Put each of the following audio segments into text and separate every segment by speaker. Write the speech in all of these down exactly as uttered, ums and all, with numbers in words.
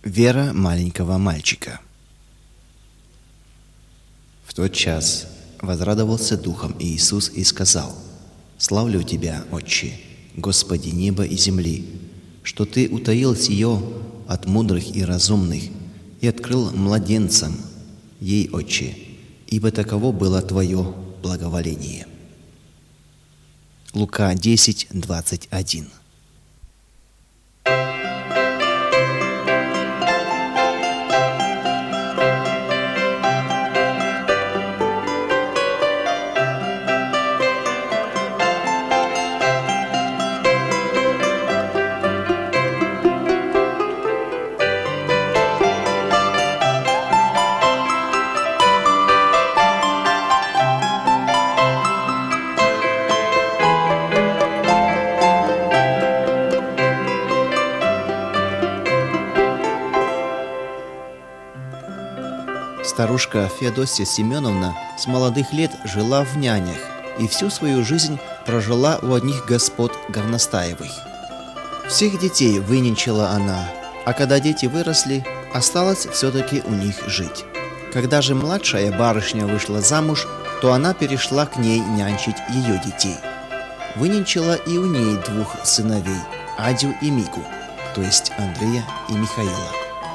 Speaker 1: Вера маленького мальчика. В тот час возрадовался духом Иисус и сказал: «Славлю Тебя, Отче, Господи неба и земли, что Ты утаил сие от мудрых и разумных и открыл младенцам ей, Отче, ибо таково было Твое благоволение». Лука десять, двадцать один. Старушка Феодосия Семеновна с молодых лет жила в нянях и всю свою жизнь прожила у одних господ Горностаевых. Всех детей выненчила она, а когда дети выросли, осталось все-таки у них жить. Когда же младшая барышня вышла замуж, то она перешла к ней нянчить ее детей. Выненчила и у ней двух сыновей, Адю и Мику, то есть Андрея и Михаила.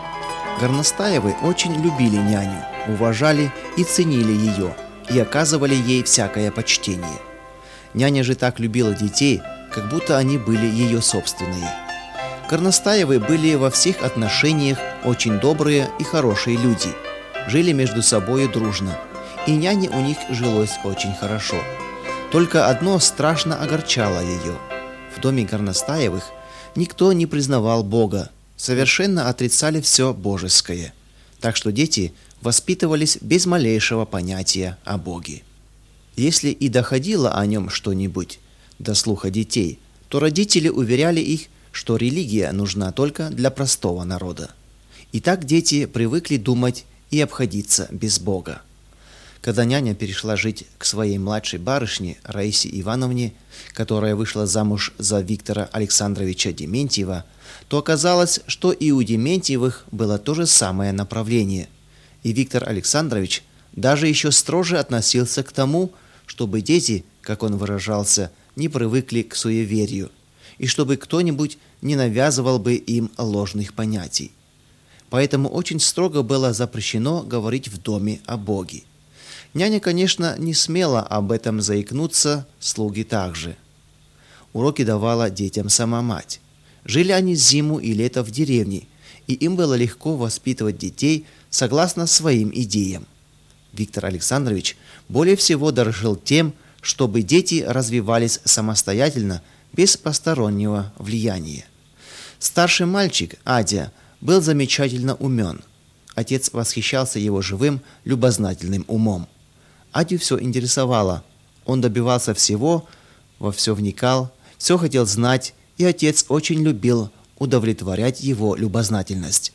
Speaker 1: Горностаевы очень любили няню, уважали и ценили ее, и оказывали ей всякое почтение. Няня же так любила детей, как будто они были ее собственные. Горностаевы были во всех отношениях очень добрые и хорошие люди, жили между собой дружно, и няне у них жилось очень хорошо. Только одно страшно огорчало ее. В доме Горностаевых никто не признавал Бога, совершенно отрицали все божеское, так что дети воспитывались без малейшего понятия о Боге. Если и доходило о нем что-нибудь до слуха детей, то родители уверяли их, что религия нужна только для простого народа. И так дети привыкли думать и обходиться без Бога. Когда няня перешла жить к своей младшей барышне Раисе Ивановне, которая вышла замуж за Виктора Александровича Дементьева, то оказалось, что и у Дементьевых было то же самое направление. И Виктор Александрович даже еще строже относился к тому, чтобы дети, как он выражался, не привыкли к суеверию, и чтобы кто-нибудь не навязывал бы им ложных понятий. Поэтому очень строго было запрещено говорить в доме о Боге. Няня, конечно, не смела об этом заикнуться, слуги также. Уроки давала детям сама мать. Жили они зиму и лето в деревне, и им было легко воспитывать детей согласно своим идеям. Виктор Александрович более всего дорожил тем, чтобы дети развивались самостоятельно, без постороннего влияния. Старший мальчик, Адя, был замечательно умен. Отец восхищался его живым, любознательным умом. Адю все интересовало. Он добивался всего, во все вникал, все хотел знать, и отец очень любил удовлетворять его любознательность.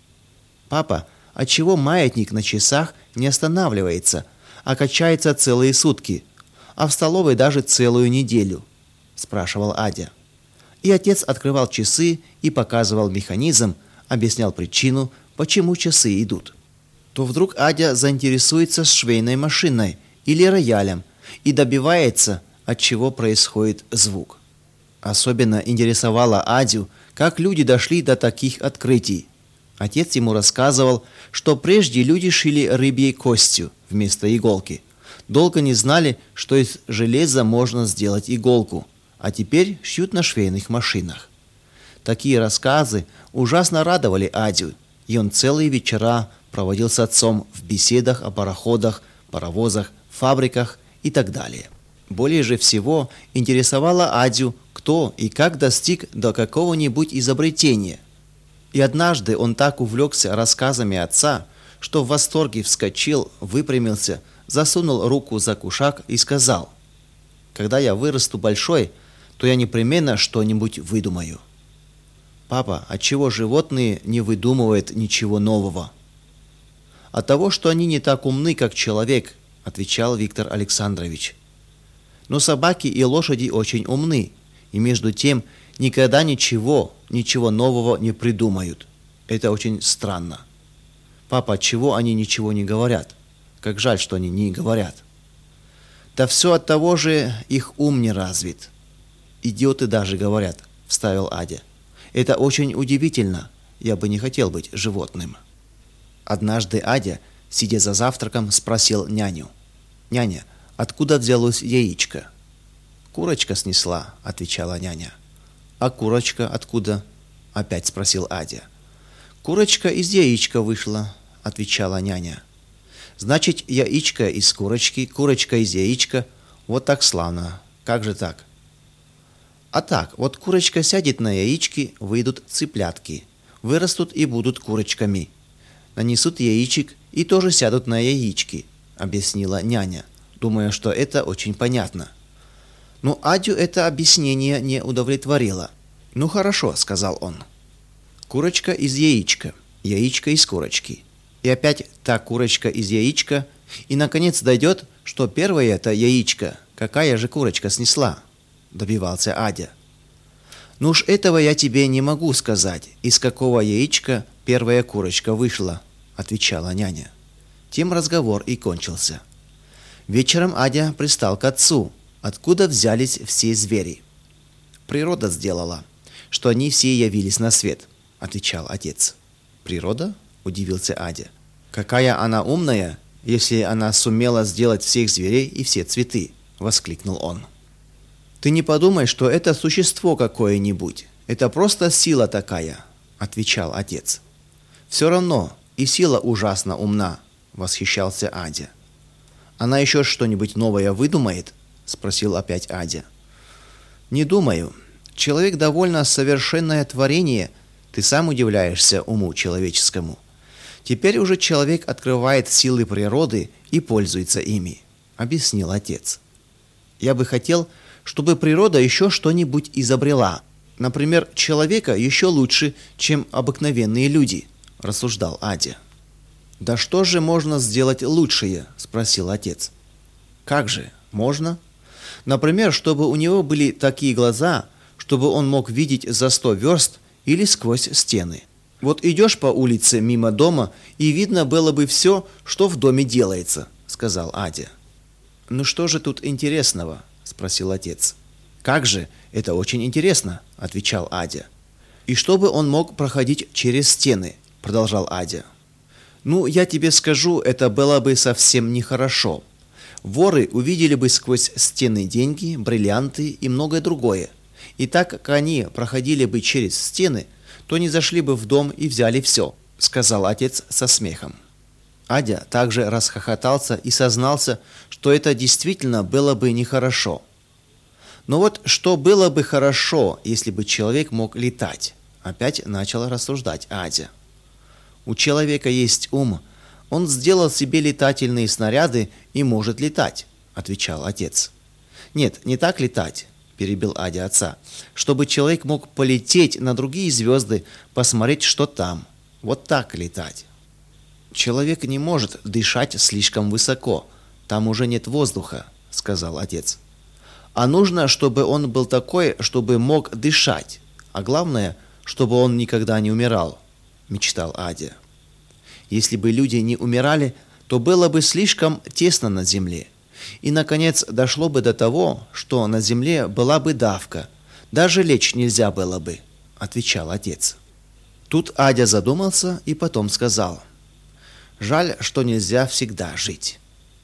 Speaker 1: «Папа, отчего маятник на часах не останавливается, а качается целые сутки, а в столовой даже целую неделю?» – спрашивал Адя. И отец открывал часы и показывал механизм, объяснял причину, почему часы идут. То вдруг Адя заинтересуется швейной машиной или роялем и добивается, от чего происходит звук. Особенно интересовало Адю, как люди дошли до таких открытий. Отец ему рассказывал, что прежде люди шили рыбьей костью вместо иголки. Долго не знали, что из железа можно сделать иголку, а теперь шьют на швейных машинах. Такие рассказы ужасно радовали Адю, и он целые вечера проводил с отцом в беседах о пароходах, паровозах, фабриках и так далее. Более же всего интересовало Адю, кто и как достиг до какого-нибудь изобретения. И однажды он так увлекся рассказами отца, что в восторге вскочил, выпрямился, засунул руку за кушак и сказал: «Когда я вырасту большой, то я непременно что-нибудь выдумаю». «Папа, отчего животные не выдумывают ничего нового?» «От того, что они не так умны, как человек», — отвечал Виктор Александрович. «Но собаки и лошади очень умны, и между тем никогда ничего, ничего нового не придумают. Это очень странно. Папа, отчего они ничего не говорят? Как жаль, что они не говорят. Да все от того же, их ум не развит. Идиоты даже говорят, вставил Адя. Это очень удивительно. Я бы не хотел быть животным. Однажды Адя, сидя за завтраком, спросил няню. «Няня, откуда взялось яичко?» «Курочка снесла», — отвечала няня. «А курочка откуда?» — опять спросил Адя. «Курочка из яичка вышла», — отвечала няня. «Значит, яичко из курочки, курочка из яичка. Вот так славно. Как же так?» «А так, вот курочка сядет на яички, выйдут цыплятки. Вырастут и будут курочками. Нанесут яичек и тоже сядут на яички», — объяснила няня, думая, что это очень понятно. Но Адю это объяснение не удовлетворило. «Ну хорошо», — сказал он. «Курочка из яичка, яичко из курочки. И опять та курочка из яичка. И, наконец, дойдет, что первое это яичко. Какая же курочка снесла?» — добивался Адя. «Ну уж этого я тебе не могу сказать, из какого яичка первая курочка вышла», — отвечала няня. Тем разговор и кончился. Вечером Адя пристал к отцу. Откуда взялись все звери? «Природа сделала, что они все явились на свет», — отвечал отец. «Природа?» — удивился Адя. «Какая она умная, если она сумела сделать всех зверей и все цветы!» — воскликнул он. «Ты не подумай, что это существо какое-нибудь. Это просто сила такая», — отвечал отец. «Все равно и сила ужасно умна», — восхищался Адя. «Она еще что-нибудь новое выдумает?» — спросил опять Адя. «Не думаю. Человек довольно совершенное творение. Ты сам удивляешься уму человеческому. Теперь уже человек открывает силы природы и пользуется ими», — объяснил отец. «Я бы хотел, чтобы природа еще что-нибудь изобрела. Например, человека еще лучше, чем обыкновенные люди», — рассуждал Адя. «Да что же можно сделать лучшее?» — спросил отец. «Как же? Можно? Например, чтобы у него были такие глаза, чтобы он мог видеть за сто верст или сквозь стены. Вот идешь по улице мимо дома, и видно было бы все, что в доме делается», — сказал Адя. «Ну что же тут интересного?» — спросил отец. «Как же? Это очень интересно», — отвечал Адя. «И чтобы он мог проходить через стены», — продолжал Адя. «Ну, я тебе скажу, это было бы совсем нехорошо. Воры увидели бы сквозь стены деньги, бриллианты и многое другое. И так как они проходили бы через стены, то не зашли бы в дом и взяли все», — сказал отец со смехом. Адя также расхохотался и сознался, что это действительно было бы нехорошо. «Но вот что было бы хорошо, если бы человек мог летать?» — опять начал рассуждать Адя. «У человека есть ум. Он сделал себе летательные снаряды и может летать», — отвечал отец. «Нет, не так летать», — перебил Адя отца, «чтобы человек мог полететь на другие звезды, посмотреть, что там. Вот так летать». «Человек не может дышать слишком высоко. Там уже нет воздуха», — сказал отец. «А нужно, чтобы он был такой, чтобы мог дышать. А главное, чтобы он никогда не умирал», — мечтал Адя. «Если бы люди не умирали, то было бы слишком тесно на земле. И, наконец, дошло бы до того, что на земле была бы давка. Даже лечь нельзя было бы», — отвечал отец. Тут Адя задумался и потом сказал: «Жаль, что нельзя всегда жить».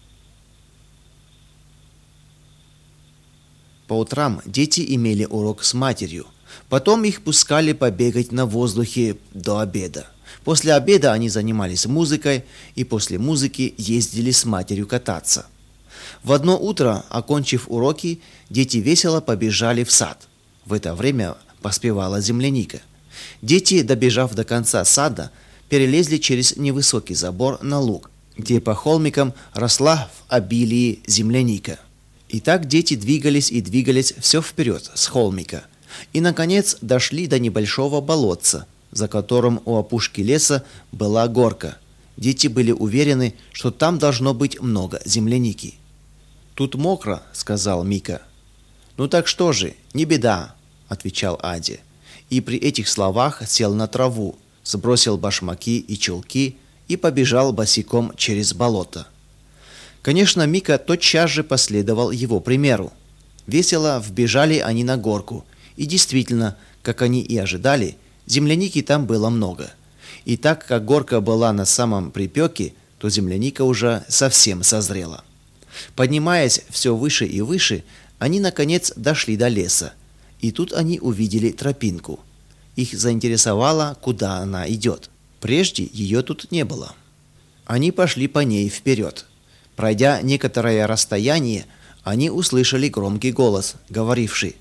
Speaker 1: По утрам дети имели урок с матерью. Потом их пускали побегать на воздухе до обеда. После обеда они занимались музыкой, и после музыки ездили с матерью кататься. В одно утро, окончив уроки, дети весело побежали в сад. В это время поспевала земляника. Дети, добежав до конца сада, перелезли через невысокий забор на луг, где по холмикам росла в обилии земляника. И так дети двигались и двигались все вперед с холмика. И, наконец, дошли до небольшого болотца, за которым у опушки леса была горка. Дети были уверены, что там должно быть много земляники. «Тут мокро», — сказал Мика. «Ну так что же, не беда», — отвечал Адя. И при этих словах сел на траву, сбросил башмаки и чулки и побежал босиком через болото. Конечно, Мика тотчас же последовал его примеру. Весело вбежали они на горку, и действительно, как они и ожидали, земляники там было много. И так как горка была на самом припеке, то земляника уже совсем созрела. Поднимаясь все выше и выше, они, наконец, дошли до леса. И тут они увидели тропинку. Их заинтересовало, куда она идет. Прежде ее тут не было. Они пошли по ней вперед. Пройдя некоторое расстояние, они услышали громкий голос, говоривший: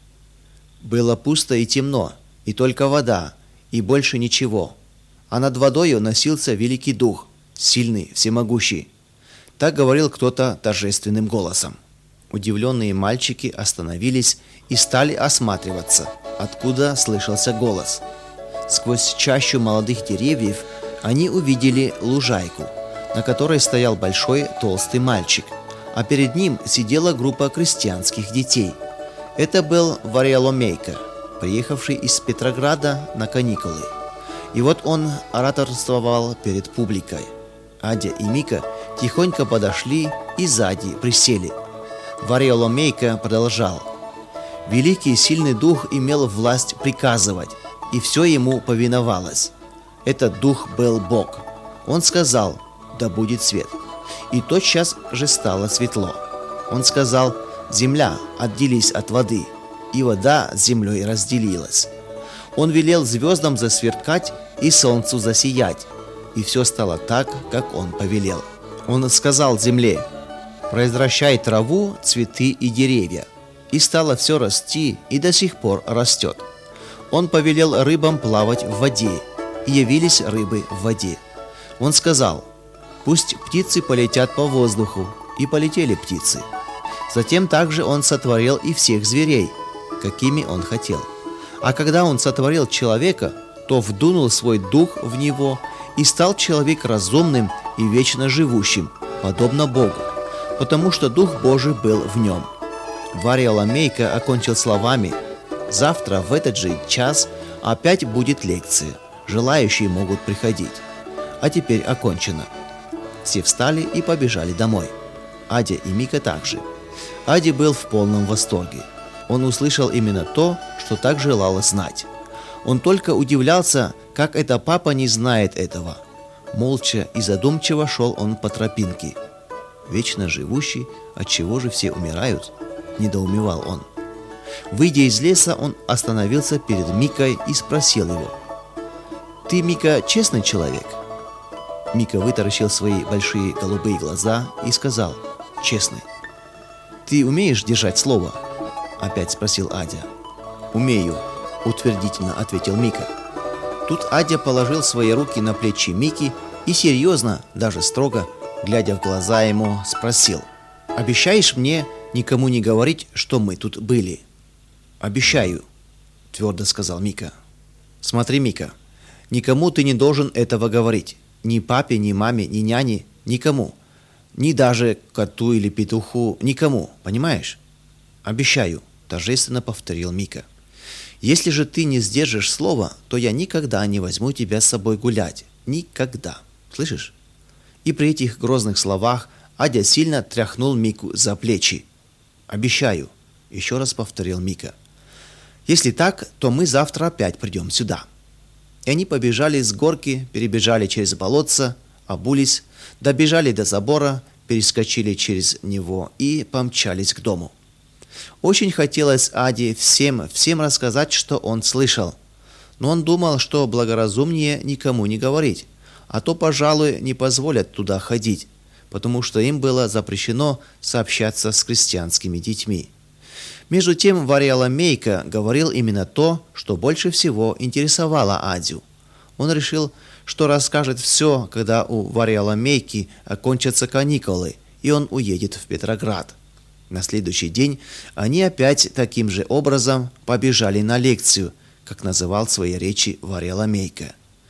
Speaker 1: «Было пусто и темно, и только вода, и больше ничего. А над водою носился великий дух, сильный, всемогущий». Так говорил кто-то торжественным голосом. Удивленные мальчики остановились и стали осматриваться, откуда слышался голос. Сквозь чащу молодых деревьев они увидели лужайку, на которой стоял большой толстый мальчик, а перед ним сидела группа крестьянских детей. Это был Варьяломейка, приехавший из Петрограда на каникулы. И вот он ораторствовал перед публикой. Адя и Мика тихонько подошли и сзади присели. Варьяломейка продолжал: «Великий и сильный дух имел власть приказывать, и все ему повиновалось. Этот дух был Бог. Он сказал: да будет свет. И тотчас же стало светло. Он сказал: земля, отделись от воды, и вода с землей разделилась. Он велел звездам засверкать и солнцу засиять, и все стало так, как он повелел. Он сказал земле: произвращай траву, цветы и деревья. И стало все расти, и до сих пор растет. Он повелел рыбам плавать в воде, и явились рыбы в воде. Он сказал: пусть птицы полетят по воздуху, и полетели птицы. Затем также он сотворил и всех зверей, какими он хотел. А когда он сотворил человека, то вдунул свой дух в него, и стал человек разумным и вечно живущим, подобно Богу, потому что Дух Божий был в нем. Варьяломейка окончил словами: завтра в этот же час опять будет лекция, желающие могут приходить. А теперь окончено. Все встали и побежали домой. Адя и Мика также. Адя был в полном восторге. Он услышал именно то, что так желало знать. Он только удивлялся, как это папа не знает этого. Молча и задумчиво шел он по тропинке. Вечно живущий, отчего же все умирают? Недоумевал он. Выйдя из леса, он остановился перед Микой и спросил его: «Ты, Мика, честный человек?» Мика вытаращил свои большие голубые глаза и сказал: «Честный». «Ты умеешь держать слово?» Опять спросил Адя. «Умею», утвердительно ответил Мика. Тут Адя положил свои руки на плечи Мики и серьезно, даже строго, глядя в глаза ему, спросил: «Обещаешь мне никому не говорить, что мы тут были?» «Обещаю», твердо сказал Мика. «Смотри, Мика, никому ты не должен этого говорить. Ни папе, ни маме, ни няне, никому. Ни даже коту или петуху, никому, понимаешь?» «Обещаю», торжественно повторил Мика. «Если же ты не сдержишь слова, то я никогда не возьму тебя с собой гулять. Никогда. Слышишь?» И при этих грозных словах Адя сильно тряхнул Мику за плечи. «Обещаю», еще раз повторил Мика. «Если так, то мы завтра опять придем сюда». И они побежали с горки, перебежали через болотце, обулись, добежали до забора, перескочили через него и помчались к дому. Очень хотелось Аде всем, всем рассказать, что он слышал. Но он думал, что благоразумнее никому не говорить, а то, пожалуй, не позволят туда ходить, потому что им было запрещено сообщаться с крестьянскими детьми. Между тем Варьяломейка говорил именно то, что больше всего интересовало Адю. Он решил, что расскажет все, когда у Варьяломейки окончатся каникулы, и он уедет в Петроград. На следующий день они опять таким же образом побежали на лекцию, как называл свои речи Варьяломейка.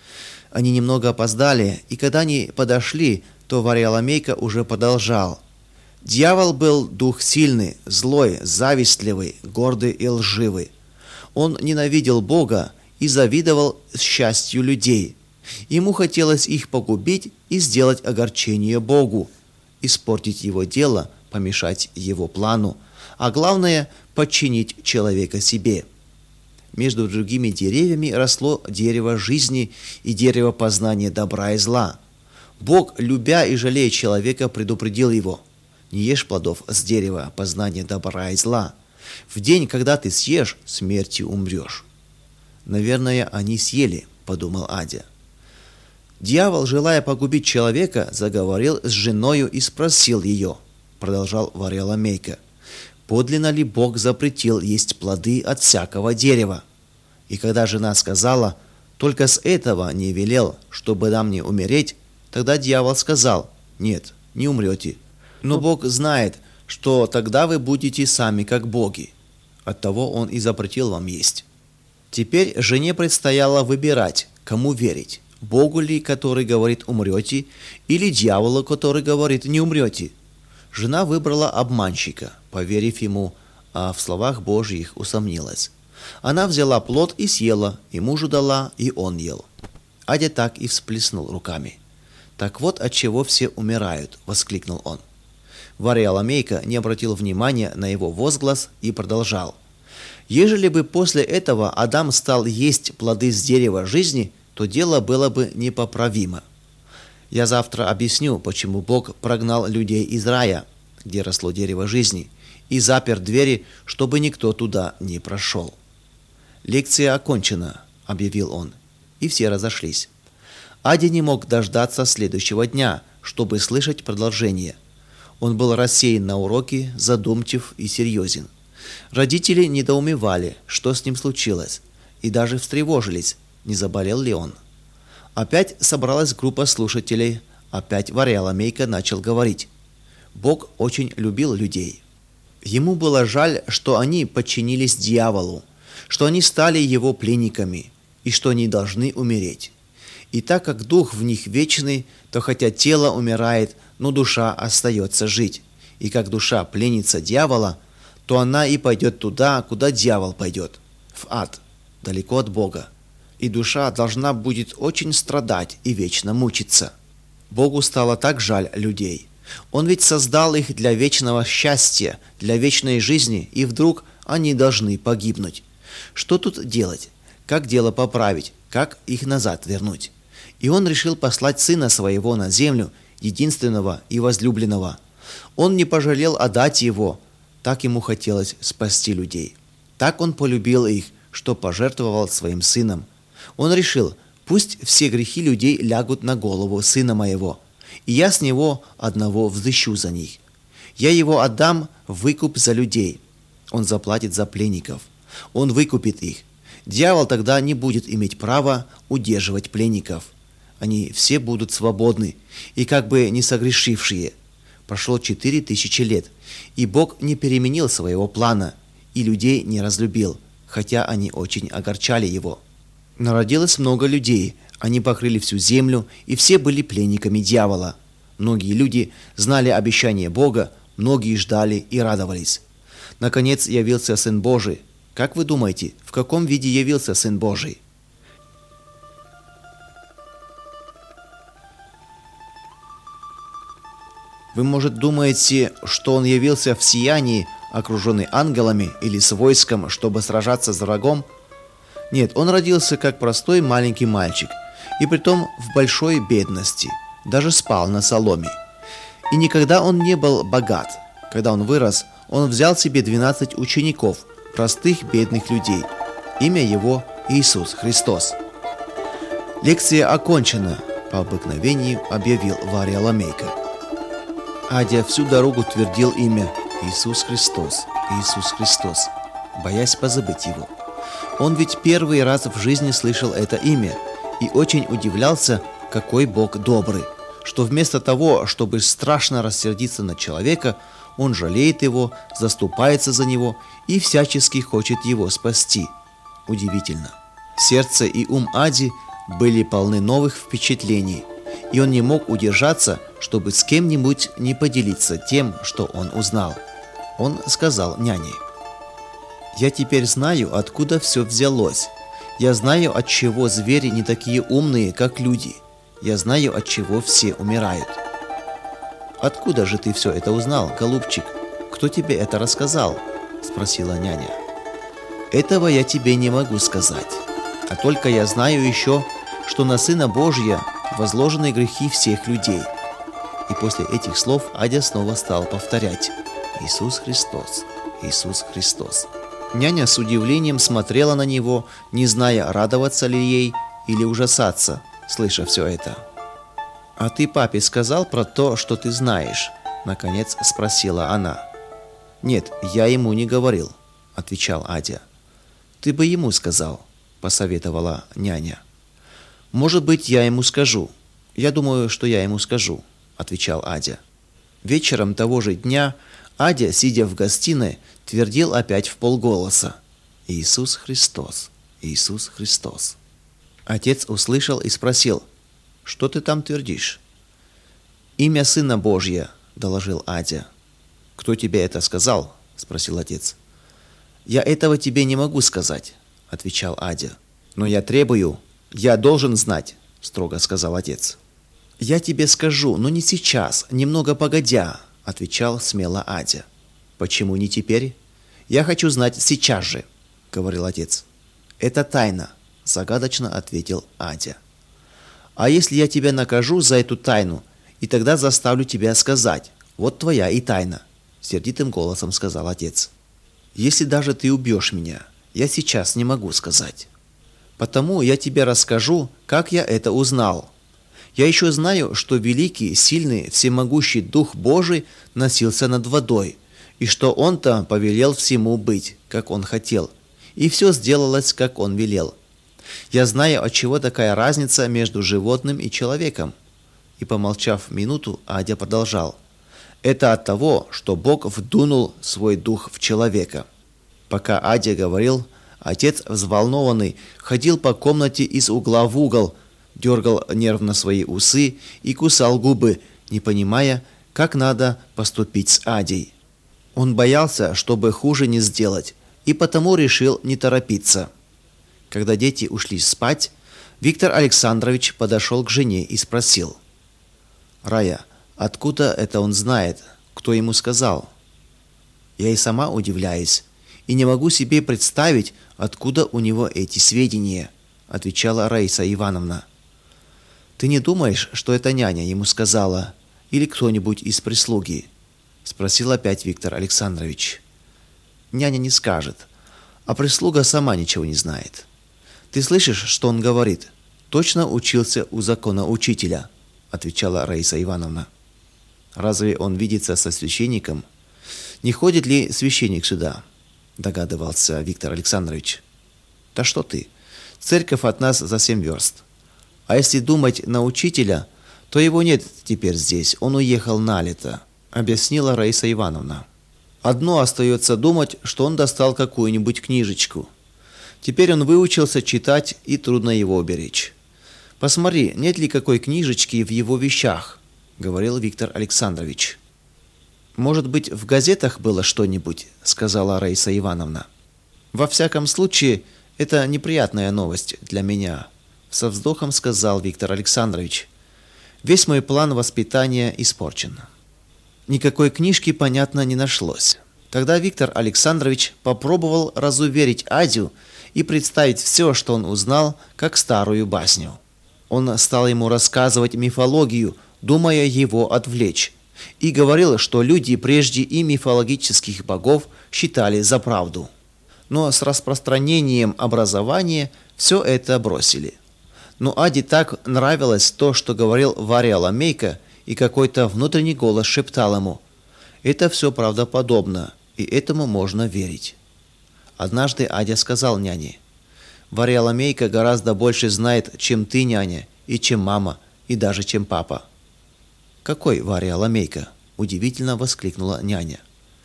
Speaker 1: Они немного опоздали, и когда они подошли, то Варьяломейка уже продолжал. Дьявол был дух сильный, злой, завистливый, гордый и лживый. Он ненавидел Бога и завидовал счастью людей. Ему хотелось их погубить и сделать огорчение Богу, испортить его дело, помешать его плану, а главное – подчинить человека себе. Между другими деревьями росло дерево жизни и дерево познания добра и зла. Бог, любя и жалея человека, предупредил его: «Не ешь плодов с дерева познания добра и зла. В день, когда ты съешь, смертью умрешь». «Наверное, они съели», – подумал Адя. «Дьявол, желая погубить человека, заговорил с женою и спросил ее», – продолжал Варьяламейка: «подлинно ли Бог запретил есть плоды от всякого дерева? И когда жена сказала: только с этого не велел, чтобы нам не умереть, тогда дьявол сказал: нет, не умрете. Но Бог знает, что тогда вы будете сами как боги. Оттого Он и запретил вам есть». Теперь жене предстояло выбирать, кому верить: Богу ли, который говорит «умрете», или дьяволу, который говорит «не умрете». Жена выбрала обманщика, поверив ему, а в словах Божьих усомнилась. Она взяла плод и съела, и мужу дала, и он ел. Адя так и всплеснул руками. «Так вот отчего все умирают», — воскликнул он. Варьяламейка не обратил внимания на его возглас и продолжал: «Ежели бы после этого Адам стал есть плоды с дерева жизни, то дело было бы непоправимо. Я завтра объясню, почему Бог прогнал людей из рая, где росло дерево жизни, и запер двери, чтобы никто туда не прошел». «Лекция окончена», — объявил он, и все разошлись. Адя не мог дождаться следующего дня, чтобы слышать продолжение. Он был рассеян на уроке, задумчив и серьезен. Родители недоумевали, что с ним случилось, и даже встревожились, не заболел ли он. Опять собралась группа слушателей, опять Варьяламейка начал говорить. Бог очень любил людей. Ему было жаль, что они подчинились дьяволу, что они стали его пленниками, и что они должны умереть. И так как дух в них вечный, то хотя тело умирает, но душа остается жить. И как душа пленница дьявола, то она и пойдет туда, куда дьявол пойдет, в ад, далеко от Бога. И душа должна будет очень страдать и вечно мучиться. Богу стало так жаль людей. Он ведь создал их для вечного счастья, для вечной жизни, и вдруг они должны погибнуть. Что тут делать? Как дело поправить? Как их назад вернуть? И он решил послать сына своего на землю, единственного и возлюбленного. Он не пожалел отдать его, так ему хотелось спасти людей. Так он полюбил их, что пожертвовал своим сыном. Он решил: пусть все грехи людей лягут на голову сына моего, и я с него одного взыщу за них. Я его отдам в выкуп за людей. Он заплатит за пленников. Он выкупит их. Дьявол тогда не будет иметь права удерживать пленников. Они все будут свободны и как бы не согрешившие. Прошло четыре тысячи лет, и Бог не переменил своего плана, и людей не разлюбил, хотя они очень огорчали его. Народилось много людей, они покрыли всю землю, и все были пленниками дьявола. Многие люди знали обещание Бога, многие ждали и радовались. Наконец явился Сын Божий. Как вы думаете, в каком виде явился Сын Божий? Вы, может, думаете, что он явился в сиянии, окруженный ангелами или с войском, чтобы сражаться с врагом? Нет, он родился как простой маленький мальчик, и притом в большой бедности, даже спал на соломе. И никогда он не был богат. Когда он вырос, он взял себе двенадцать учеников, простых бедных людей. Имя его Иисус Христос. Лекция окончена, по обыкновению объявил Варьяламейка. Адя всю дорогу твердил имя Иисус Христос, Иисус Христос, боясь позабыть его. Он ведь первый раз в жизни слышал это имя и очень удивлялся, какой Бог добрый, что вместо того, чтобы страшно рассердиться на человека, он жалеет его, заступается за него и всячески хочет его спасти. Удивительно. Сердце и ум Ади были полны новых впечатлений, и он не мог удержаться, чтобы с кем-нибудь не поделиться тем, что он узнал. Он сказал няне: «Я теперь знаю, откуда все взялось. Я знаю, от чего звери не такие умные, как люди. Я знаю, от чего все умирают». «Откуда же ты все это узнал, голубчик? Кто тебе это рассказал?» – спросила няня. «Этого я тебе не могу сказать. А только я знаю еще, что на Сына Божия возложены грехи всех людей». И после этих слов Адя снова стал повторять: «Иисус Христос, Иисус Христос». Няня с удивлением смотрела на него, не зная, радоваться ли ей или ужасаться, слыша все это. «А ты папе сказал про то, что ты знаешь?» – наконец спросила она. «Нет, я ему не говорил», – отвечал Адя. «Ты бы ему сказал», – посоветовала няня. «Может быть, я ему скажу. Я думаю, что я ему скажу», – отвечал Адя. Вечером того же дня Адя, сидя в гостиной, твердил опять вполголоса: «Иисус Христос, Иисус Христос». Отец услышал и спросил: «Что ты там твердишь?» «Имя Сына Божьего», – доложил Адя. «Кто тебе это сказал?» – спросил отец. «Я этого тебе не могу сказать», – отвечал Адя. «Но я требую, я должен знать», – строго сказал отец. «Я тебе скажу, но не сейчас, немного погодя», – отвечал смело Адя. «Почему не теперь? Я хочу знать сейчас же», – говорил отец. «Это тайна», – загадочно ответил Адя. «А если я тебя накажу за эту тайну, и тогда заставлю тебя сказать: вот твоя и тайна», – сердитым голосом сказал отец. «Если даже ты убьешь меня, я сейчас не могу сказать. Потому я тебе расскажу, как я это узнал. Я еще знаю, что великий, сильный, всемогущий Дух Божий носился над водой, и что Он-то повелел всему быть, как Он хотел, и все сделалось, как Он велел. Я знаю, отчего такая разница между животным и человеком». И, помолчав минуту, Адя продолжал: «Это от того, что Бог вдунул свой дух в человека». Пока Адя говорил, отец, взволнованный, ходил по комнате из угла в угол, дергал нервно свои усы и кусал губы, не понимая, как надо поступить с Адей. Он боялся, чтобы хуже не сделать, и потому решил не торопиться. Когда дети ушли спать, Виктор Александрович подошел к жене и спросил: «Рая, откуда это он знает? Кто ему сказал?» «Я и сама удивляюсь, и не могу себе представить, откуда у него эти сведения», – отвечала Раиса Ивановна. «Ты не думаешь, что это няня ему сказала, или кто-нибудь из прислуги?» – спросил опять Виктор Александрович. «Няня не скажет, а прислуга сама ничего не знает. Ты слышишь, что он говорит? Точно учился у законоучителя», – отвечала Раиса Ивановна. «Разве он видится со священником? Не ходит ли священник сюда?» – догадывался Виктор Александрович. «Да что ты, церковь от нас за семь верст. А если думать на учителя, то его нет теперь здесь, он уехал на лето», – объяснила Раиса Ивановна. «Одно остается думать, что он достал какую-нибудь книжечку. Теперь он выучился читать, и трудно его уберечь. Посмотри, нет ли какой книжечки в его вещах», – говорил Виктор Александрович. «Может быть, в газетах было что-нибудь», – сказала Раиса Ивановна. «Во всяком случае, это неприятная новость для меня», – со вздохом сказал Виктор Александрович. «Весь мой план воспитания испорчен». Никакой книжки, понятно, не нашлось. Тогда Виктор Александрович попробовал разуверить Адю и представить все, что он узнал, как старую басню. Он стал ему рассказывать мифологию, думая его отвлечь, и говорил, что люди прежде и мифологических богов считали за правду. Но с распространением образования все это бросили. Но Аде так нравилось то, что говорил Варя Ламейка, и какой-то внутренний голос шептал ему: «Это все правдоподобно, и этому можно верить». Однажды Адя сказал няне: «Варя Ламейка гораздо больше знает, чем ты, няня, и чем мама, и даже чем папа». «Какой Варя Ламейка?» – удивительно воскликнула няня.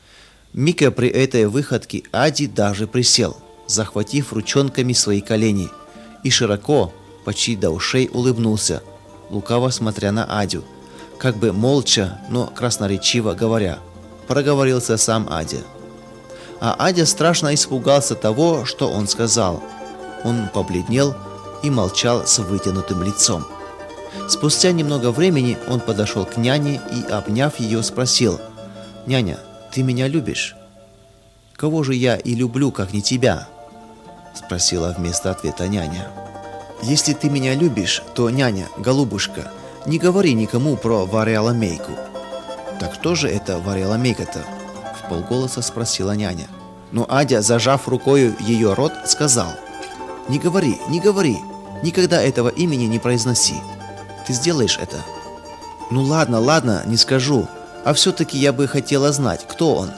Speaker 1: Мика при этой выходке Ади даже присел, захватив ручонками свои колени, и широко, почти до ушей, улыбнулся, лукаво смотря на Адю, как бы молча, но красноречиво говоря. Проговорился сам Адя. А Адя страшно испугался того, что он сказал. Он побледнел и молчал с вытянутым лицом. Спустя немного времени он подошел к няне и, обняв ее, спросил: «Няня, ты меня любишь?» «Кого же я и люблю, как не тебя?» — спросила вместо ответа няня. «Если ты меня любишь, то, няня, голубушка, не говори никому про Варлеомейку». «Так что же это Варлеомейка-то?» — вполголоса спросила няня. Но Адя, зажав рукою ее рот, сказал: «Не говори, не говори, никогда этого имени не произноси. Ты сделаешь это?» «Ну ладно, ладно, не скажу, а все-таки я бы хотела знать, кто он».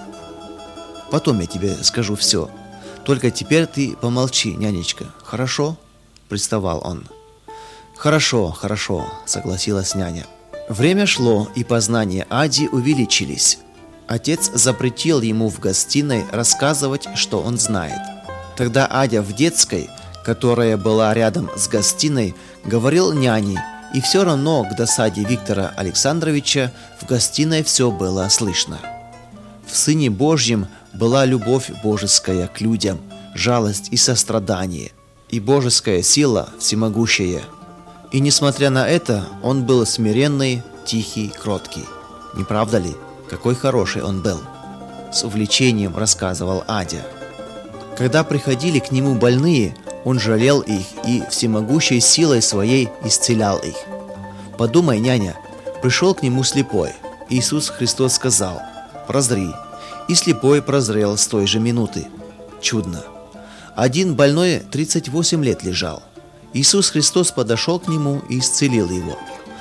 Speaker 1: «Потом я тебе скажу все. Только теперь ты помолчи, нянечка, хорошо?» — приставал он. «Хорошо, хорошо», — согласилась няня. Время шло, и познания Ади увеличились. Отец запретил ему в гостиной рассказывать, что он знает. Тогда Адя в детской, которая была рядом с гостиной, говорил няне, и все равно к досаде Виктора Александровича в гостиной все было слышно. В Сыне Божьем была любовь божеская к людям, жалость и сострадание, и божеская сила всемогущая. И несмотря на это, он был смиренный, тихий, кроткий. Не правда ли? Какой хороший он был! С увлечением рассказывал Адя. Когда приходили к нему больные, он жалел их и всемогущей силой своей исцелял их. Подумай, няня, пришел к нему слепой. Иисус Христос сказал: «Прозри», и слепой прозрел с той же минуты. Чудно. Один больной тридцать восемь лет лежал. Иисус Христос подошел к нему и исцелил его.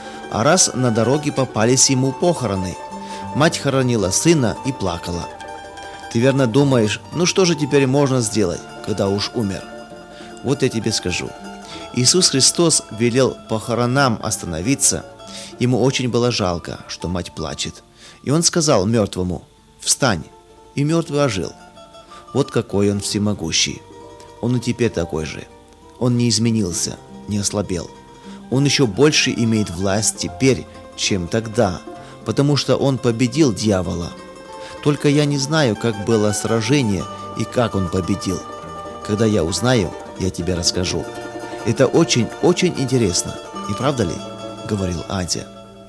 Speaker 1: А раз на дороге попались ему похороны, мать хоронила сына и плакала. Ты верно думаешь, ну что же теперь можно сделать, когда уж умер? Вот я тебе скажу. Иисус Христос велел похоронам остановиться. Ему очень было жалко, что мать плачет. И он сказал мертвому: «Встань!» И мертвый ожил. Вот какой он всемогущий. Он и теперь такой же. Он не изменился, не ослабел. Он еще больше имеет власть теперь, чем тогда, потому что он победил дьявола. Только я не знаю, как было сражение и как он победил. Когда я узнаю, я тебе расскажу. Это очень-очень интересно, не правда ли?» — говорил Адя.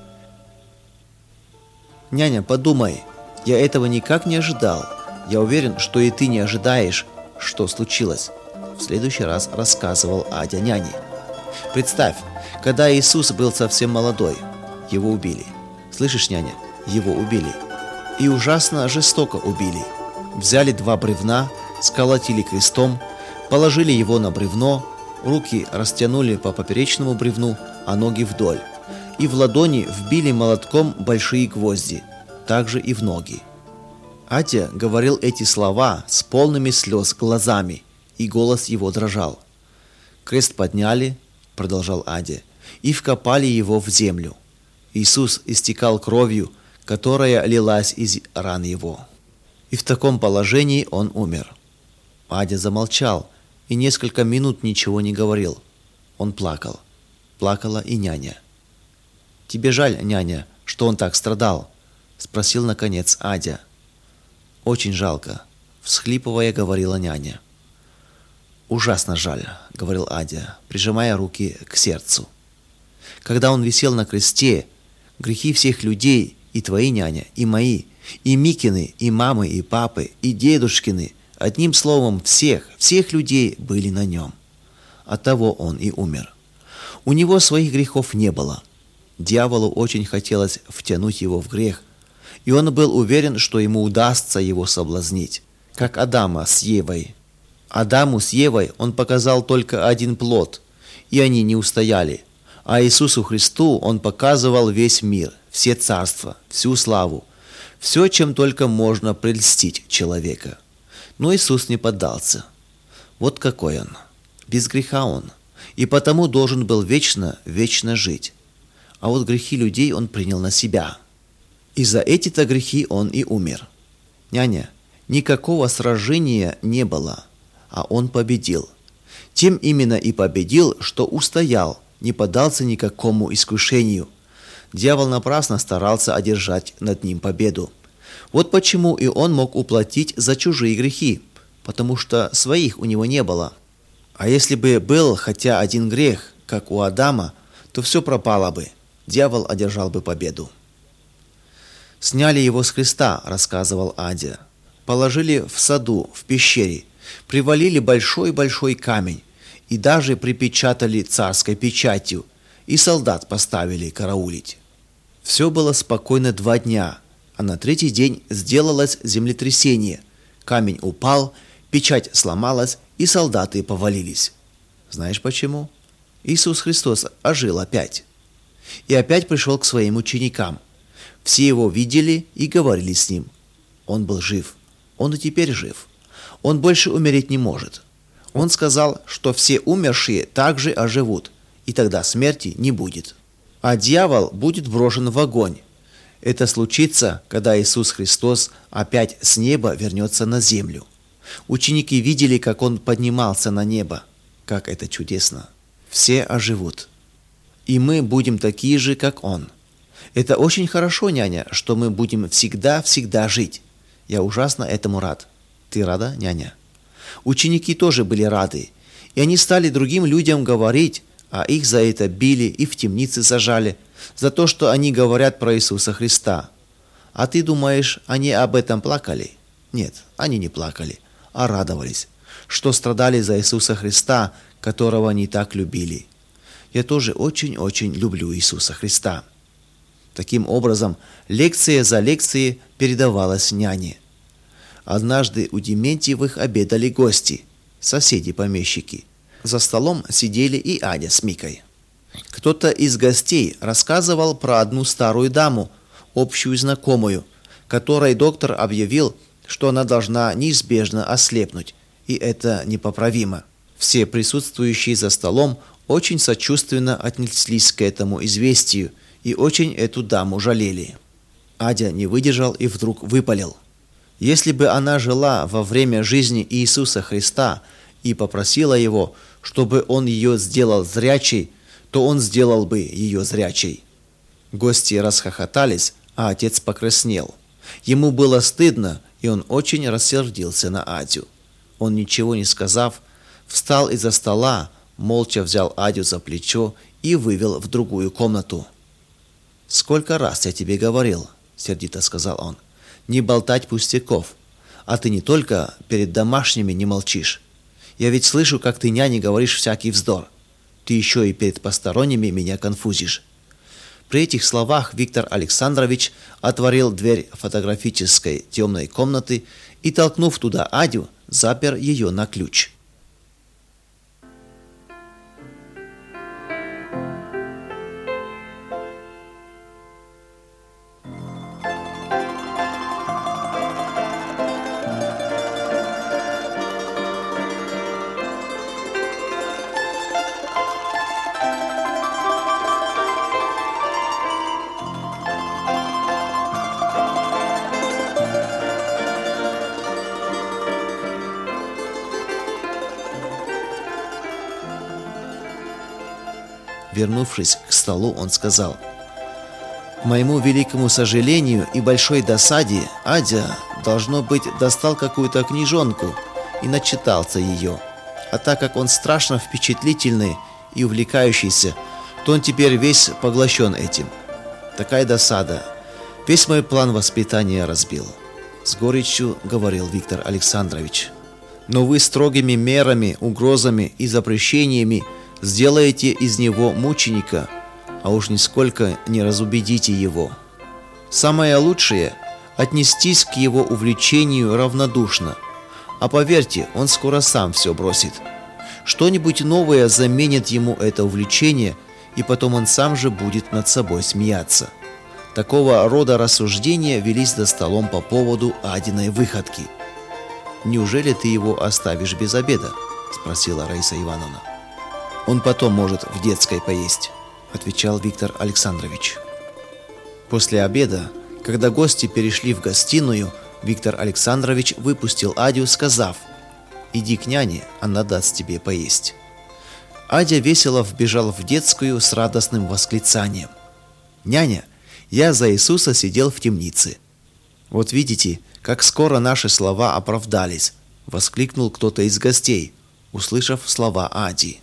Speaker 1: «Няня, подумай, я этого никак не ожидал. Я уверен, что и ты не ожидаешь, что случилось», — в следующий раз рассказывал Адя няне. «Представь, когда Иисус был совсем молодой, его убили. Слышишь, няня, его убили. И ужасно жестоко убили. Взяли два бревна, сколотили крестом, положили его на бревно, руки растянули по поперечному бревну, а ноги вдоль. И в ладони вбили молотком большие гвозди, также и в ноги». Адя говорил эти слова с полными слез глазами, и голос его дрожал. «Крест подняли, — продолжал Адя, — и вкопали его в землю. Иисус истекал кровью, которая лилась из ран его. И в таком положении он умер». Адя замолчал и несколько минут ничего не говорил. Он плакал. Плакала и няня. «Тебе жаль, няня, что он так страдал?» — спросил наконец Адя. «Очень жалко», — всхлипывая, говорила няня. «Ужасно жаль», — говорил Адя, прижимая руки к сердцу. «Когда он висел на кресте, грехи всех людей, и твои, няня, и мои, и Микины, и мамы, и папы, и дедушкины, одним словом, всех, всех людей были на нем. Оттого он и умер. У него своих грехов не было. Дьяволу очень хотелось втянуть его в грех, и он был уверен, что ему удастся его соблазнить, как Адама с Евой. Адаму с Евой он показал только один плод, и они не устояли. А Иисусу Христу он показывал весь мир, все царства, всю славу, все, чем только можно прельстить человека. Но Иисус не поддался. Вот какой он. Без греха он. И потому должен был вечно, вечно жить. А вот грехи людей он принял на себя. И за эти-то грехи он и умер. Няня, никакого сражения не было, а он победил. Тем именно и победил, что устоял, не поддался никакому искушению. Дьявол напрасно старался одержать над ним победу. Вот почему и он мог уплатить за чужие грехи, потому что своих у него не было. А если бы был хотя один грех, как у Адама, то все пропало бы, дьявол одержал бы победу. «Сняли его с креста», — рассказывал Адя. «Положили в саду, в пещере, привалили большой-большой камень и даже припечатали царской печатью, и солдат поставили караулить. Все было спокойно два дня, а на третий день сделалось землетрясение. Камень упал, печать сломалась, и солдаты повалились. Знаешь почему? Иисус Христос ожил опять. И опять пришел к своим ученикам. Все его видели и говорили с ним. Он был жив. Он и теперь жив. Он больше умереть не может. Он сказал, что все умершие также оживут, и тогда смерти не будет. А дьявол будет брошен в огонь. Это случится, когда Иисус Христос опять с неба вернется на землю. Ученики видели, как он поднимался на небо. Как это чудесно. Все оживут. И мы будем такие же, как он. Это очень хорошо, няня, что мы будем всегда-всегда жить. Я ужасно этому рад. Ты рада, няня? Ученики тоже были рады. И они стали другим людям говорить, а их за это били и в темнице сажали, за то, что они говорят про Иисуса Христа. А ты думаешь, они об этом плакали? Нет, они не плакали, а радовались, что страдали за Иисуса Христа, которого они так любили. Я тоже очень-очень люблю Иисуса Христа. Таким образом, лекция за лекцией передавалась няне. Однажды у Дементьевых обедали гости, соседи-помещики. За столом сидели и Адя с Микой. Кто-то из гостей рассказывал про одну старую даму, общую знакомую, которой доктор объявил, что она должна неизбежно ослепнуть, и это непоправимо. Все присутствующие за столом очень сочувственно отнеслись к этому известию и очень эту даму жалели. Адя не выдержал и вдруг выпалил. Если бы она жила во время жизни Иисуса Христа и попросила его, чтобы он ее сделал зрячей, то он сделал бы ее зрячей. Гости расхохотались, а отец покраснел. Ему было стыдно, и он очень рассердился на Адю. Он, ничего не сказав, встал из-за стола, молча взял Адю за плечо и вывел в другую комнату. «Сколько раз я тебе говорил, — сердито сказал он, — не болтать пустяков, а ты не только перед домашними не молчишь. Я ведь слышу, как ты няне говоришь всякий вздор. Ты еще и перед посторонними меня конфузишь». При этих словах Виктор Александрович отворил дверь фотографической темной комнаты и, толкнув туда Адю, запер ее на ключ. Вернувшись к столу, он сказал: «К моему великому сожалению и большой досаде, Адя, должно быть, достал какую-то книжонку и начитался ее. А так как он страшно впечатлительный и увлекающийся, то он теперь весь поглощен этим. Такая досада. Весь мой план воспитания разбил», — с горечью говорил Виктор Александрович. «Но вы строгими мерами, угрозами и запрещениями сделаете из него мученика, а уж нисколько не разубедите его. Самое лучшее – отнестись к его увлечению равнодушно. А поверьте, он скоро сам все бросит. Что-нибудь новое заменит ему это увлечение, и потом он сам же будет над собой смеяться». Такого рода рассуждения велись за столом по поводу Адиной выходки. «Неужели ты его оставишь без обеда?» – спросила Раиса Ивановна. «Он потом может в детской поесть», — отвечал Виктор Александрович. После обеда, когда гости перешли в гостиную, Виктор Александрович выпустил Адю, сказав: «Иди к няне, она даст тебе поесть». Адя весело вбежал в детскую с радостным восклицанием: «Няня, я за Иисуса сидел в темнице». «Вот видите, как скоро наши слова оправдались», — воскликнул кто-то из гостей. услышав слова Ади.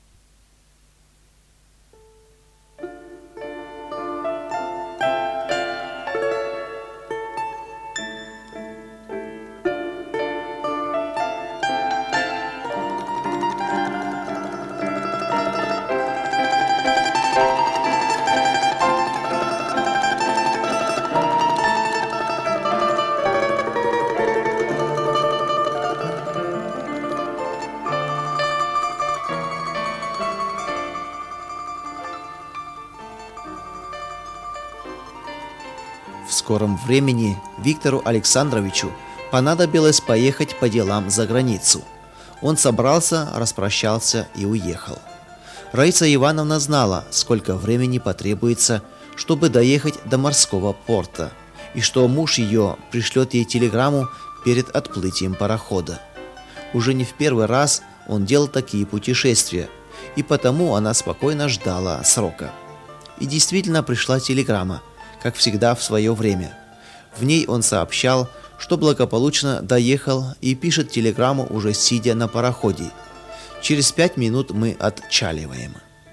Speaker 1: В скором времени Виктору Александровичу понадобилось поехать по делам за границу. Он собрался, распрощался и уехал. Раиса Ивановна знала, сколько времени потребуется, чтобы доехать до морского порта, и что муж ее пришлет ей телеграмму перед отплытием парохода. Уже не в первый раз он делал такие путешествия, и потому она спокойно ждала срока. И действительно пришла телеграмма, как всегда в свое время. В ней он сообщал, что благополучно доехал, и пишет телеграмму уже сидя на пароходе. Через пять минут мы отчаливаем.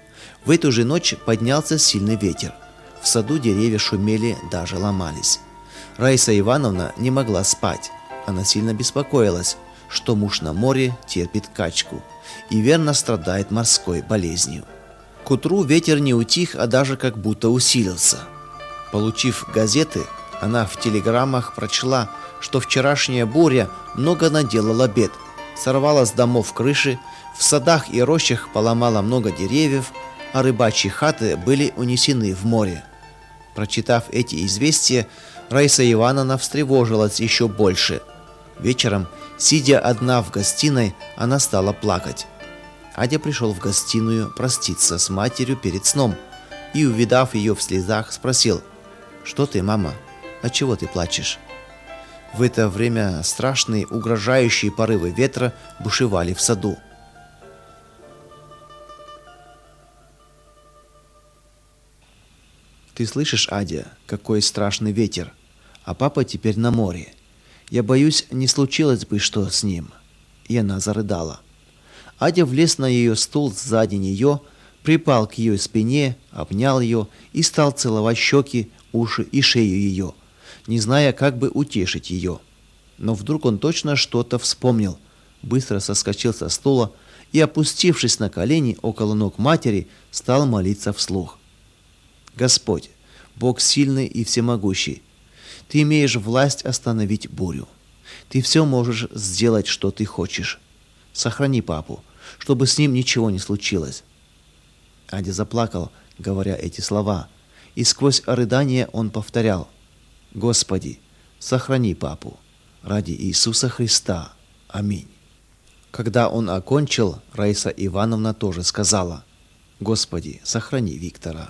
Speaker 1: В эту же ночь поднялся сильный ветер. В саду деревья шумели, даже ломались. Раиса Ивановна не могла спать. Она сильно беспокоилась, что муж на море терпит качку и верно страдает морской болезнью. К утру ветер не утих, а даже как будто усилился. Получив газеты, она в телеграммах прочла, что вчерашняя буря много наделала бед, сорвала с домов крыши, в садах и рощах поломала много деревьев, а рыбачьи хаты были унесены в море. Прочитав эти известия, Раиса Ивановна встревожилась еще больше. Вечером, сидя одна в гостиной, она стала плакать. Адя пришел в гостиную проститься с матерью перед сном и, увидав ее в слезах, спросил: «Что ты, мама? Отчего ты плачешь?» В это время страшные угрожающие порывы ветра бушевали в саду. «Ты слышишь, Адя, какой страшный ветер? А папа теперь на море. Я боюсь, не случилось бы что с ним». И она зарыдала. Адя влез на ее стул сзади нее, припал к ее спине, обнял ее и стал целовать щеки, уши и шею ее, не зная, как бы утешить ее. Но вдруг он точно что-то вспомнил, быстро соскочил со стула и, опустившись на колени около ног матери, стал молиться вслух. «Господь, Бог сильный и всемогущий, Ты имеешь власть остановить бурю. Ты все можешь сделать, что Ты хочешь. Сохрани папу, чтобы с ним ничего не случилось». Адя заплакал, говоря эти слова, и сквозь рыдание он повторял: «Господи, сохрани папу, ради Иисуса Христа. Аминь». Когда он окончил, Раиса Ивановна тоже сказала: «Господи, сохрани Виктора».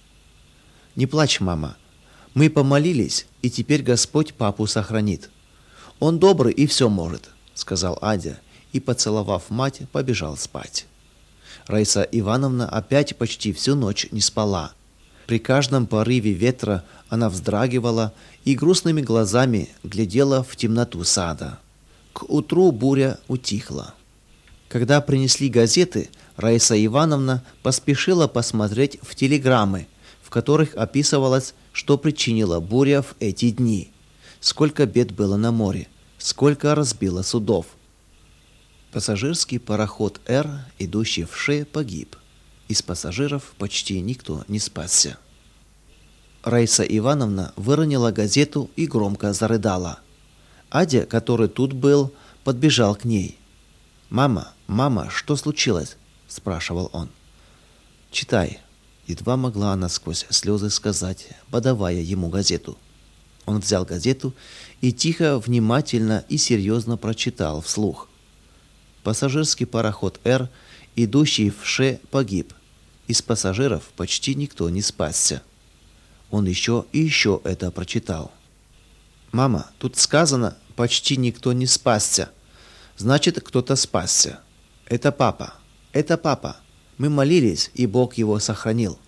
Speaker 1: «Не плачь, мама. Мы помолились, и теперь Господь папу сохранит. Он добрый и все может», — сказал Адя, и, поцеловав мать, побежал спать. Раиса Ивановна опять почти всю ночь не спала. При каждом порыве ветра она вздрагивала и грустными глазами глядела в темноту сада. К утру буря утихла. Когда принесли газеты, Раиса Ивановна поспешила посмотреть в телеграммы, в которых описывалось, что причинила буря в эти дни, сколько бед было на море, сколько разбило судов. Пассажирский пароход «Р», идущий в Ше, погиб. Из пассажиров почти никто не спасся. Раиса Ивановна выронила газету и громко зарыдала. Адя, который тут был, подбежал к ней. «Мама, мама, что случилось?» – спрашивал он. «Читай», – едва могла она сквозь слезы сказать, подавая ему газету. Он взял газету и тихо, внимательно и серьезно прочитал вслух. Пассажирский пароход «Р», идущий в Ше, погиб. Из пассажиров почти никто не спасся. Он еще и еще это прочитал. «Мама, тут сказано, почти никто не спасся. Значит, кто-то спасся. Это папа. Это папа. Мы молились, и Бог его сохранил».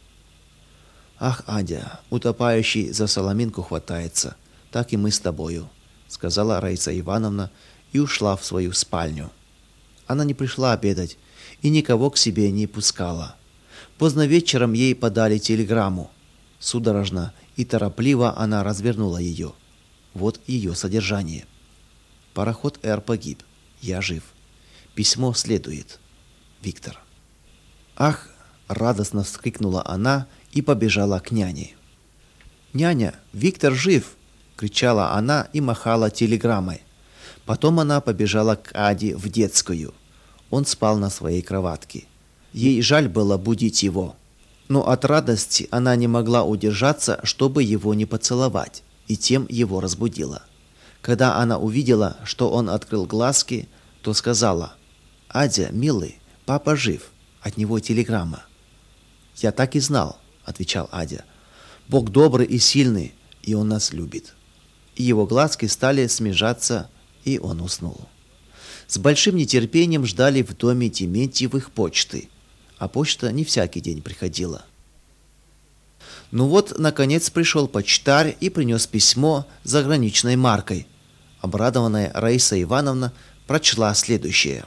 Speaker 1: «Ах, Адя, утопающий за соломинку хватается. Так и мы с тобою», — сказала Раиса Ивановна и ушла в свою спальню. Она не пришла обедать и никого к себе не пускала. Поздно вечером ей подали телеграмму. Судорожно и торопливо она развернула ее. Вот ее содержание. Пароход Р погиб. Я жив. Письмо следует. Виктор. «Ах!» — радостно вскрикнула она и побежала к няне. «Няня, Виктор жив!» — кричала она и махала телеграммой. Потом она побежала к Аде в детскую. Он спал на своей кроватке. Ей жаль было будить его. Но от радости она не могла удержаться, чтобы его не поцеловать, и тем его разбудила. Когда она увидела, что он открыл глазки, то сказала: «Адя, милый, папа жив. От него телеграмма». «Я так и знал», — отвечал Адя. «Бог добрый и сильный, и Он нас любит». И его глазки стали смежаться, и он уснул. С большим нетерпением ждали в доме Дементьевых почты, а почта не всякий день приходила. Ну вот, наконец, пришел почтарь и принес письмо с заграничной маркой. Обрадованная Раиса Ивановна прочла следующее.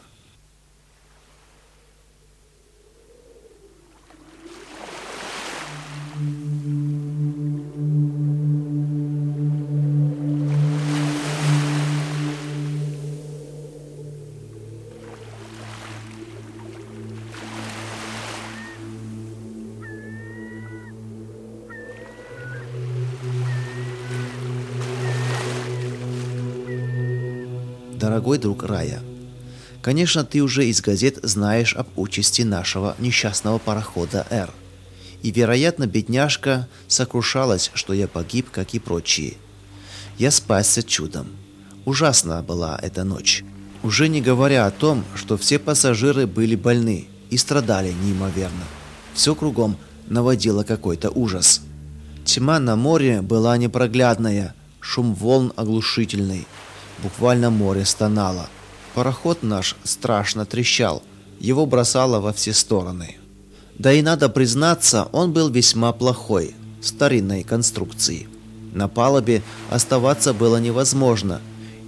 Speaker 1: Дорогой друг Рая, конечно, ты уже из газет знаешь об участи нашего несчастного парохода «Р». И, вероятно, бедняжка сокрушалась, что я погиб, как и прочие. Я спасся чудом. Ужасна была эта ночь. Уже не говоря о том, что все пассажиры были больны и страдали неимоверно. Все кругом наводило какой-то ужас. Тьма на море была непроглядная, шум волн оглушительный. Буквально море стонало. Пароход наш страшно трещал, его бросало во все стороны. Да и надо признаться, он был весьма плохой, старинной конструкции. На палубе оставаться было невозможно.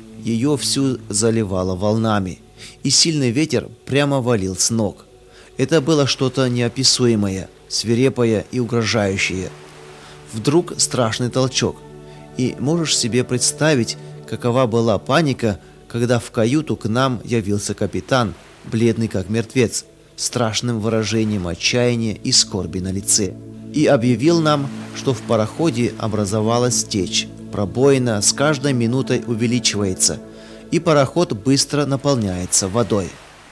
Speaker 1: Ее всю заливало волнами, и сильный ветер прямо валил с ног. Это было что-то неописуемое, свирепое и угрожающее. Вдруг страшный толчок, и можешь себе представить, какова была паника, когда в каюту к нам явился капитан, бледный как мертвец, с страшным выражением отчаяния и скорби на лице, и объявил нам, что в пароходе образовалась течь, пробоина с каждой минутой увеличивается, и пароход быстро наполняется водой.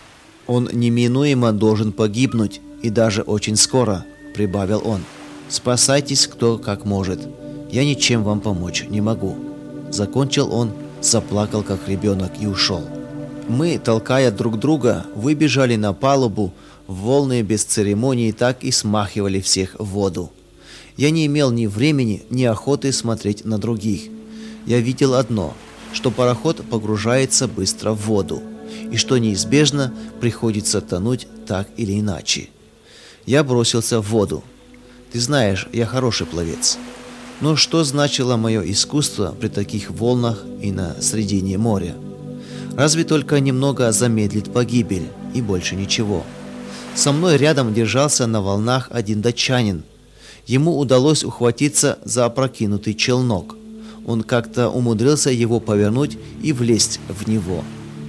Speaker 1: «Он неминуемо должен погибнуть, и даже очень скоро», — прибавил он. «Спасайтесь кто как может. Я ничем вам помочь не могу». Закончил он, заплакал как ребенок и ушел. Мы, толкая друг друга, выбежали на палубу, в волны без церемонии так и смахивали всех в воду. Я не имел ни времени, ни охоты смотреть на других. Я видел одно, что пароход погружается быстро в воду, и что неизбежно приходится тонуть так или иначе. Я бросился в воду. Ты знаешь, я хороший пловец. Но что значило мое искусство при таких волнах и на средине моря? Разве только немного замедлит погибель, и больше ничего. Со мной рядом держался на волнах один датчанин. Ему удалось ухватиться за опрокинутый челнок. Он как-то умудрился его повернуть и влезть в него.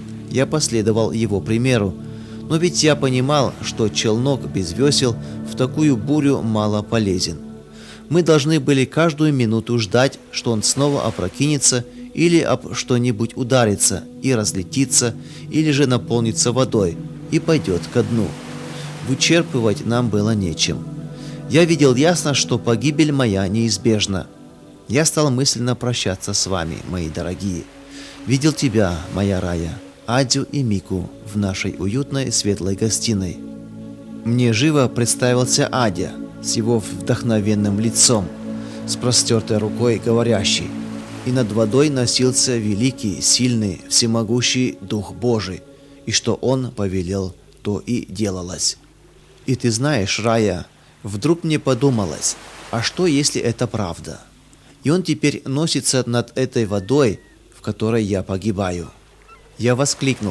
Speaker 1: Я последовал его примеру, но ведь я понимал, что челнок без весел в такую бурю мало полезен. Мы должны были каждую минуту ждать, что он снова опрокинется или об что-нибудь ударится и разлетится, или же наполнится водой и пойдет ко дну. Вычерпывать нам было нечем. Я видел ясно, что погибель моя неизбежна. Я стал мысленно прощаться с вами, мои дорогие. Видел тебя, моя Рая, Адю и Мику в нашей уютной светлой гостиной. Мне живо представился Адя с его вдохновенным лицом, с простертой рукой говорящий, и над водой носился великий, сильный, всемогущий Дух Божий, и что Он повелел, то и делалось. И ты знаешь, Рая, вдруг мне подумалось, а что, если это правда? И он теперь носится над этой водой, в которой я погибаю. Я воскликнул: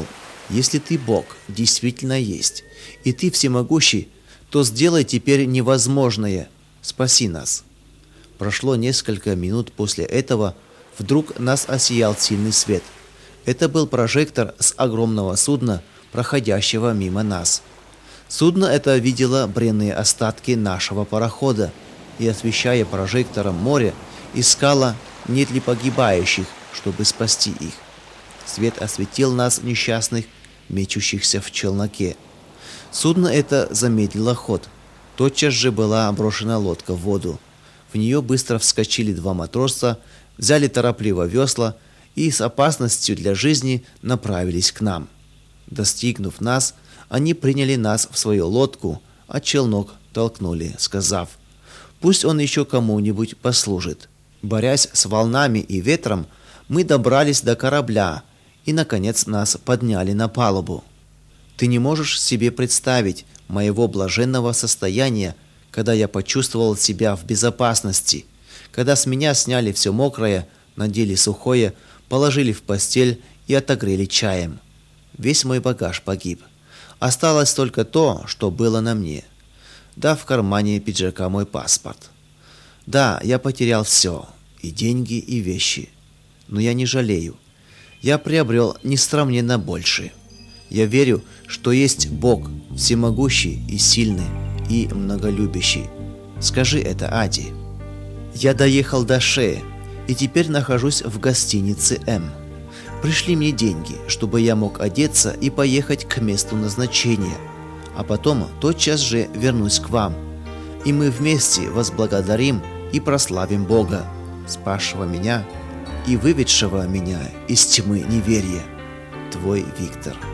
Speaker 1: Если ты Бог, действительно есть, и ты всемогущий, то сделай теперь невозможное. Спаси нас». Прошло несколько минут после этого, вдруг нас осиял сильный свет. Это был прожектор с огромного судна, проходящего мимо нас. Судно это видело бренные остатки нашего парохода и, освещая прожектором море, искало, нет ли погибающих, чтобы спасти их. Свет осветил нас, несчастных, мечущихся в челноке. Судно это замедлило ход. Тотчас же была брошена лодка в воду. В нее быстро вскочили два матроса, взяли торопливо весла и с опасностью для жизни направились к нам. Достигнув нас, они приняли нас в свою лодку, а челнок толкнули, сказав: «Пусть он еще кому-нибудь послужит». Борясь с волнами и ветром, мы добрались до корабля, и, наконец, нас подняли на палубу. Ты не можешь себе представить моего блаженного состояния, когда я почувствовал себя в безопасности, когда с меня сняли все мокрое, надели сухое, положили в постель и отогрели чаем. Весь мой багаж погиб. Осталось только то, что было на мне. Да, в кармане пиджака мой паспорт. Да, я потерял все, и деньги, и вещи. Но я не жалею. Я приобрел несравненно больше. Я верю, что есть Бог, всемогущий и сильный, и многолюбящий. Скажи это Аде. Я доехал до Шеи, и теперь нахожусь в гостинице М. Пришли мне деньги, чтобы я мог одеться и поехать к месту назначения, а потом тотчас же вернусь к вам, и мы вместе возблагодарим и прославим Бога, спасшего меня и выведшего меня из тьмы неверия. Твой Виктор.